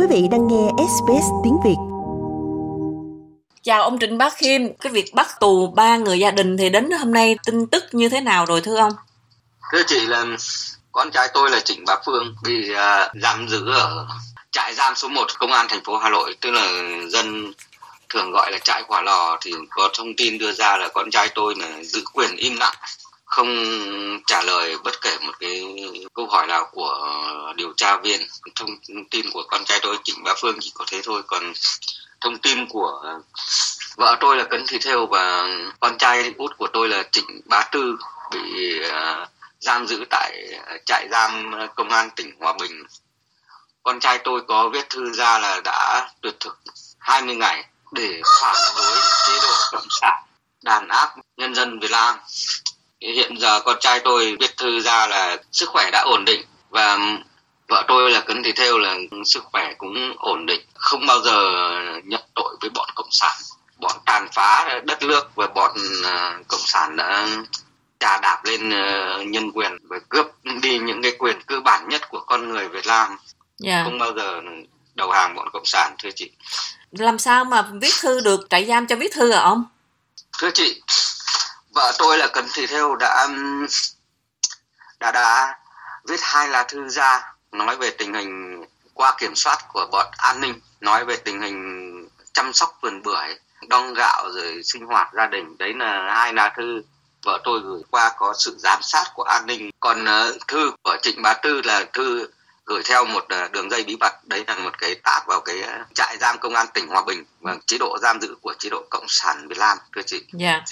Quý vị đang nghe SBS tiếng Việt. Chào ông Trịnh Bá Khiêm, cái việc bắt tù 3 người gia đình thì đến hôm nay tin tức như thế nào rồi thưa ông? Thưa chị, là con trai tôi là Trịnh Bá Phương bị giam giữ ở trại giam số 1 công an thành phố Hà Nội, tức là dân thường gọi là trại Hỏa Lò. Thì có thông tin đưa ra là con trai tôi là giữ quyền im lặng, không trả lời bất kể một cái câu hỏi nào của điều tra viên. Thông tin của con trai tôi Trịnh Bá Phương chỉ có thế thôi, còn thông tin của vợ tôi là Cấn Thị Thêu và con trai út của tôi là Trịnh Bá Tư bị giam giữ tại trại giam công an tỉnh Hòa Bình. Con trai tôi có viết thư ra là đã tuyệt thực 20 ngày để phản đối chế độ cộng sản đàn áp nhân dân Việt Nam. Hiện giờ con trai tôi viết thư ra là sức khỏe đã ổn định, và vợ tôi là Cấn Thị Thêu là sức khỏe cũng ổn định, không bao giờ nhận tội với bọn cộng sản, bọn tàn phá đất nước, và bọn cộng sản đã chà đạp lên nhân quyền và cướp đi những cái quyền cơ bản nhất của con người Việt Nam. Không bao giờ đầu hàng bọn cộng sản, thưa chị. Làm sao mà viết thư được, trại giam cho viết thư à ông? Thưa chị, vợ tôi là Cấn Thị Thêu đã viết 2 lá thư ra nói về tình hình qua kiểm soát của bọn an ninh, nói về tình hình chăm sóc vườn bưởi, đong gạo rồi sinh hoạt gia đình. Đấy là 2 lá thư vợ tôi gửi qua có sự giám sát của an ninh. Còn thư của Trịnh Bá Tư là thư gửi theo một đường dây bí mật. Đấy là một cái táp vào cái trại giam công an tỉnh Hòa Bình và chế độ giam giữ của chế độ cộng sản Việt Nam, thưa chị.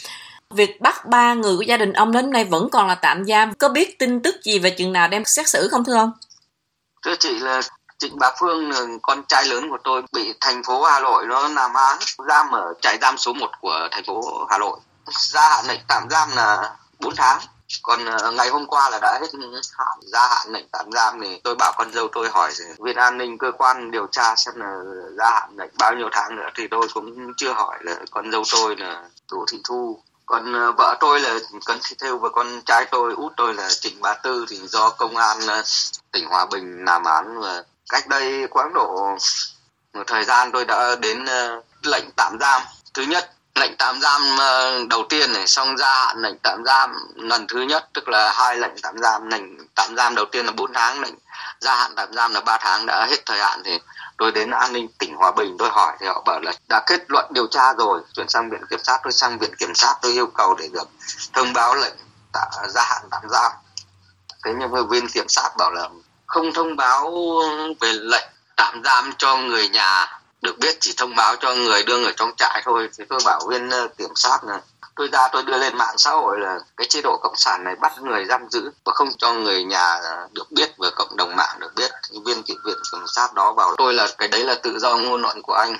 Việc bắt 3 người của gia đình ông đến nay vẫn còn là tạm giam. Có biết tin tức gì về chừng nào đem xét xử không thưa ông? Thưa chị, là Trịnh Bá Phương là con trai lớn của tôi bị thành phố Hà Nội nó làm án giam ở trại giam số 1 của thành phố Hà Nội. Gia hạn lệnh tạm giam là 4 tháng. Còn ngày hôm qua là đã hết hạn gia hạn lệnh tạm giam, thì tôi bảo con dâu tôi hỏi viên an ninh cơ quan điều tra xem là gia hạn lệnh bao nhiêu tháng nữa, thì tôi cũng chưa hỏi là con dâu tôi là Đỗ Thị Thu. Còn vợ tôi là Cấn Thị Thêu và con trai tôi út tôi là Trịnh Bá Tư thì do công an tỉnh Hòa Bình làm án. Và cách đây khoảng độ một thời gian tôi đã đến lệnh tạm giam thứ nhất, lệnh tạm giam đầu tiên này, xong gia hạn lệnh tạm giam lần thứ nhất, tức là 2 lệnh tạm giam. Lệnh tạm giam đầu tiên là 4 tháng, lệnh gia hạn tạm giam là 3 tháng, đã hết thời hạn thì tôi đến an ninh tỉnh Hòa Bình tôi hỏi thì họ bảo là đã kết luận điều tra rồi, chuyển sang viện kiểm sát. Tôi sang viện kiểm sát tôi yêu cầu để được thông báo lệnh gia hạn tạm giam. Thế nhưng mà viên kiểm sát bảo là không thông báo về lệnh tạm giam cho người nhà được biết, chỉ thông báo cho người đưa người trong trại thôi. Thì tôi bảo viên kiểm sát là tôi đưa lên mạng xã hội là cái chế độ cộng sản này bắt người giam giữ và không cho người nhà được biết và cộng đồng mạng được biết. Viện kiểm sát đó bảo tôi là cái đấy là tự do ngôn luận của anh.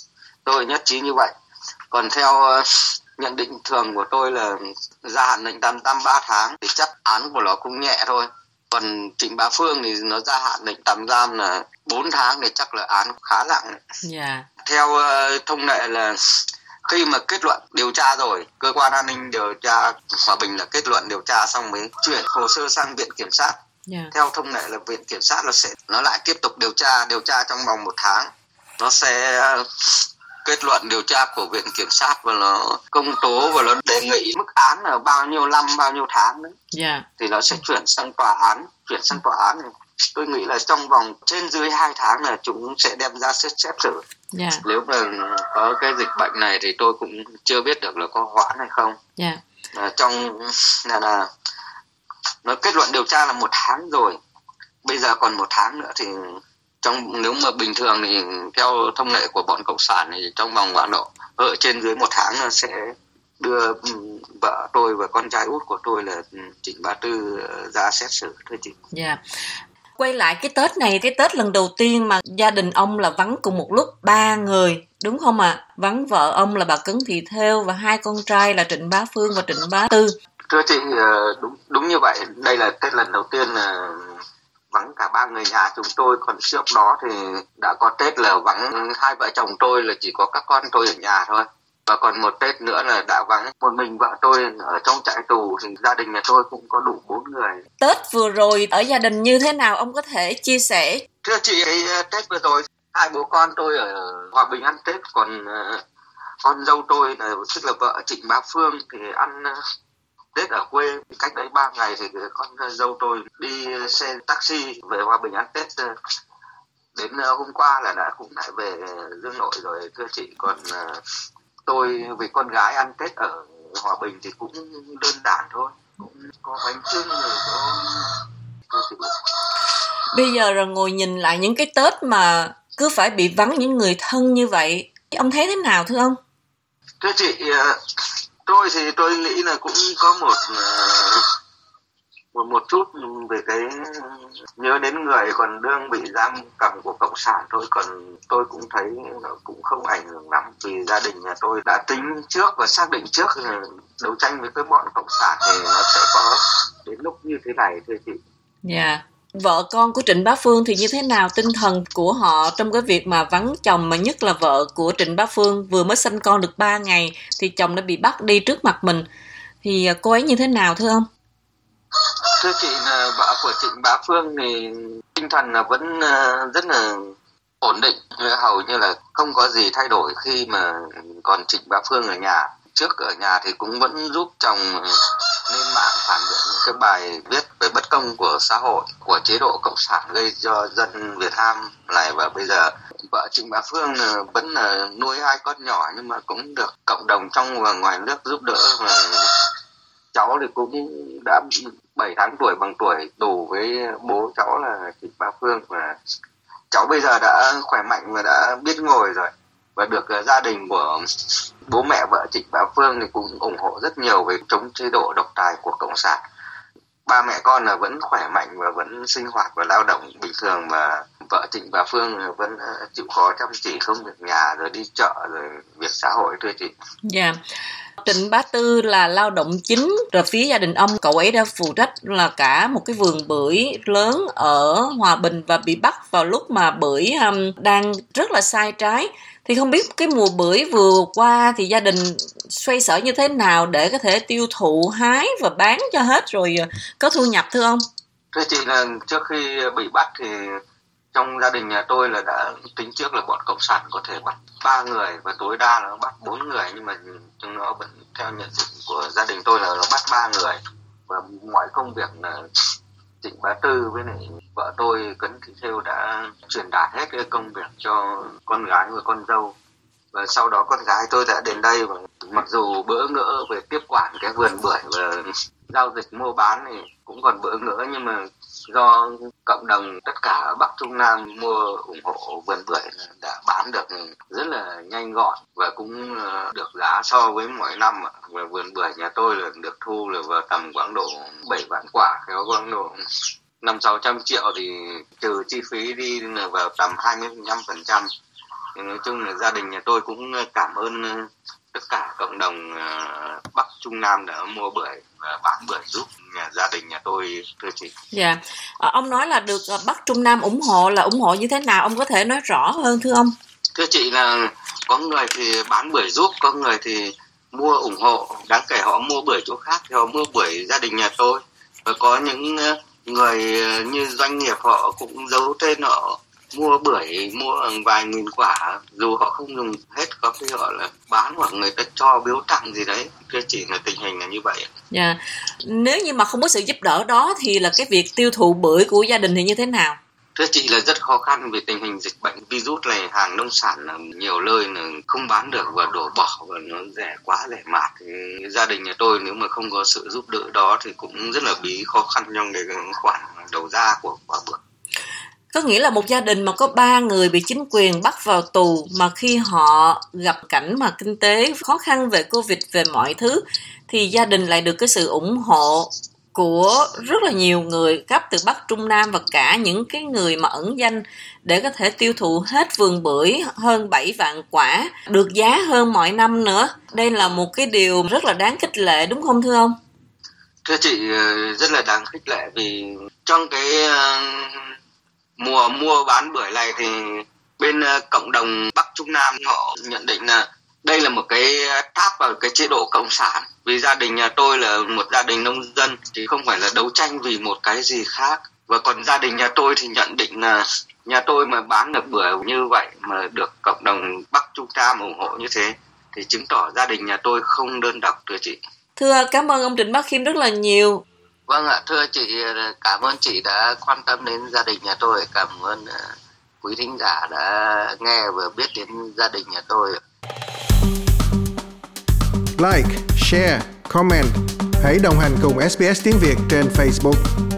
Tôi nhất trí như vậy. Còn theo nhận định thường của tôi là gia hạn lệnh tạm giam 3 tháng thì chắc án của nó cũng nhẹ thôi. Còn Trịnh Bá Phương thì nó gia hạn lệnh tạm giam là 4 tháng thì chắc là án khá nặng. Theo thông lệ là khi mà kết luận điều tra rồi, cơ quan an ninh điều tra Hòa Bình là kết luận điều tra xong mới chuyển hồ sơ sang viện kiểm sát. Theo thông lệ là viện kiểm sát nó lại tiếp tục điều tra trong vòng 1 tháng. Nó sẽ kết luận điều tra của viện kiểm sát và nó công tố và nó đề nghị mức án là bao nhiêu năm, bao nhiêu tháng đấy. Thì nó sẽ chuyển sang tòa án. Tôi nghĩ là trong vòng trên dưới 2 tháng là chúng sẽ đem ra xét xử. Nếu mà có cái dịch bệnh này thì tôi cũng chưa biết được là có hoãn hay không. Trong là nó kết luận điều tra là 1 tháng rồi, bây giờ còn 1 tháng nữa thì nếu mà bình thường thì theo thông lệ của bọn cộng sản thì trong vòng khoảng độ ở trên dưới 1 tháng nó sẽ đưa vợ tôi và con trai út của tôi là Trịnh Bá Tư ra xét xử, thôi chị. Quay lại cái Tết này, cái Tết lần đầu tiên mà gia đình ông là vắng cùng một lúc 3 người, đúng không ạ? Vắng vợ ông là bà Cấn Thị Thêu và 2 con trai là Trịnh Bá Phương và Trịnh Bá Tư. Thưa chị, đúng như vậy. Đây là Tết lần đầu tiên là vắng cả 3 người nhà chúng tôi. Còn trước đó thì đã có Tết là vắng 2 vợ chồng tôi, là chỉ có các con tôi ở nhà thôi. Và còn một Tết nữa là đã vắng một mình vợ tôi ở trong trại tù, thì gia đình nhà tôi cũng có đủ 4 người. Tết vừa rồi ở gia đình như thế nào, ông có thể chia sẻ? Thưa chị, cái Tết vừa rồi Hai bố con tôi ở Hòa Bình ăn Tết, còn con dâu tôi là tức là vợ Trịnh Bá Phương thì ăn Tết ở quê. Cách đấy 3 ngày thì con dâu tôi đi xe taxi về Hòa Bình ăn Tết. Đến hôm qua là đã cũng lại về Dương Nội rồi thưa chị. Còn tôi với con gái ăn Tết ở Hòa Bình thì cũng đơn giản thôi, cũng có bánh chưng rồi có chị. Bây giờ rồi ngồi nhìn lại những cái Tết mà cứ phải bị vắng những người thân như vậy, ông thấy thế nào thưa ông? Thưa chị, tôi thì tôi nghĩ là cũng có một chút về cái nhớ đến người còn đương bị giam cầm của cộng sản thôi, còn tôi cũng thấy nó cũng không ảnh hưởng lắm, vì gia đình nhà tôi đã tính trước và xác định trước là đấu tranh với cái bọn cộng sản thì nó sẽ có đến lúc như thế này thưa chị. Dạ. Vợ con của Trịnh Bá Phương thì như thế nào, tinh thần của họ trong cái việc mà vắng chồng, mà nhất là vợ của Trịnh Bá Phương vừa mới sinh con được 3 ngày thì chồng đã bị bắt đi trước mặt mình, thì cô ấy như thế nào thưa ông? Thưa chị, là vợ của Trịnh Bá Phương thì tinh thần là vẫn rất là ổn định, hầu như là không có gì thay đổi khi mà còn Trịnh Bá Phương ở nhà. Trước ở nhà thì cũng vẫn giúp chồng lên mạng phản biện những cái bài viết về bất công của xã hội, của chế độ cộng sản gây cho dân Việt Nam này. Và bây giờ vợ Trịnh Bá Phương vẫn là nuôi 2 con nhỏ nhưng mà cũng được cộng đồng trong và ngoài nước giúp đỡ. Và cháu thì cũng đã 7 tháng tuổi bằng tuổi đủ với bố cháu là Trịnh Bá Phương, và cháu bây giờ đã khỏe mạnh và đã biết ngồi rồi, và được gia đình của bố mẹ vợ Trịnh Bá Phương thì cũng ủng hộ rất nhiều về chống chế độ độc tài của cộng sản. Ba mẹ con là vẫn khỏe mạnh và vẫn sinh hoạt và lao động bình thường, và vợ Trịnh Bá Phương vẫn chịu khó chăm chỉ công việc nhà rồi đi chợ rồi việc xã hội thưa chị. Dạ. Trịnh Bá Tư là lao động chính, rồi phía gia đình ông, cậu ấy đã phụ trách là cả một cái vườn bưởi lớn ở Hòa Bình và bị bắt vào lúc mà bưởi đang rất là sai trái. Thì không biết cái mùa bưởi vừa qua thì gia đình xoay sở như thế nào để có thể tiêu thụ, hái và bán cho hết rồi có thu nhập thưa ông? Thưa chị, là trước khi bị bắt thì trong gia đình nhà tôi là đã tính trước là bọn cộng sản có thể bắt 3 người và tối đa là nó bắt 4 người, nhưng mà chúng nó vẫn theo nhận định của gia đình tôi là nó bắt 3 người. Và mọi công việc là Trịnh Bá Tư với lại vợ tôi Cấn Thị Thêu đã truyền đạt hết cái công việc cho con gái và con dâu. Và sau đó con gái tôi đã đến đây, và mặc dù bỡ ngỡ về tiếp quản cái vườn bưởi và giao dịch mua bán thì cũng còn bỡ ngỡ, nhưng mà do cộng đồng tất cả ở Bắc Trung Nam mua ủng hộ vườn bưởi đã bán được rất là nhanh gọn và cũng được giá so với mỗi năm. Và vườn bưởi nhà tôi là được thu là vào tầm khoảng độ 7 vạn quả, kéo khoảng độ 500-600 triệu thì trừ chi phí đi là vào tầm 25%. Nói chung là gia đình nhà tôi cũng cảm ơn tất cả cộng đồng Bắc Trung Nam đã mua bưởi và bán bưởi giúp gia đình nhà tôi thưa chị. Dạ, ông nói là được Bắc Trung Nam ủng hộ, là ủng hộ như thế nào, ông có thể nói rõ hơn thưa ông? Thưa chị, là có người thì bán bưởi giúp, có người thì mua ủng hộ, đáng kể họ mua bưởi chỗ khác thì họ mua bưởi gia đình nhà tôi, và có những người như doanh nghiệp họ cũng giấu tên họ mua bưởi, mua vài nghìn quả, dù họ không dùng hết, có khi họ là bán hoặc người ta cho biếu tặng gì đấy. Thưa chị, là tình hình là như vậy. Dạ. Nếu như mà không có sự giúp đỡ đó thì là cái việc tiêu thụ bưởi của gia đình thì như thế nào? Thưa chị, là rất khó khăn vì tình hình dịch bệnh virus này, hàng nông sản là nhiều nơi là không bán được và đổ bỏ và nó quá rẻ mạt. Thì gia đình nhà tôi nếu mà không có sự giúp đỡ đó thì cũng rất là khó khăn trong cái khoản đầu ra của quả bưởi. Có nghĩa là một gia đình mà có 3 người bị chính quyền bắt vào tù, mà khi họ gặp cảnh mà kinh tế khó khăn về Covid, về mọi thứ, thì gia đình lại được cái sự ủng hộ của rất là nhiều người khắp từ Bắc Trung Nam và cả những cái người mà ẩn danh để có thể tiêu thụ hết vườn bưởi hơn 7 vạn quả, được giá hơn mọi năm nữa. Đây là một cái điều rất là đáng khích lệ, đúng không thưa ông? Thưa chị, rất là đáng khích lệ vì trong cái mùa mua bán bưởi này thì bên cộng đồng Bắc Trung Nam họ nhận định là đây là một cái tháp vào cái chế độ cộng sản. Vì gia đình nhà tôi là một gia đình nông dân thì không phải là đấu tranh vì một cái gì khác, Và còn gia đình nhà tôi thì nhận định là nhà tôi mà bán được bưởi như vậy mà được cộng đồng Bắc Trung Nam ủng hộ như thế thì chứng tỏ gia đình nhà tôi không đơn độc, thưa chị. Thưa, cảm ơn ông Trịnh Bá Khiêm rất là nhiều. Vâng ạ, thưa chị, cảm ơn chị đã quan tâm đến gia đình nhà tôi. Cảm ơn quý thính giả đã nghe và biết đến gia đình nhà tôi. Like, share, comment. Hãy đồng hành cùng SBS tiếng Việt trên Facebook.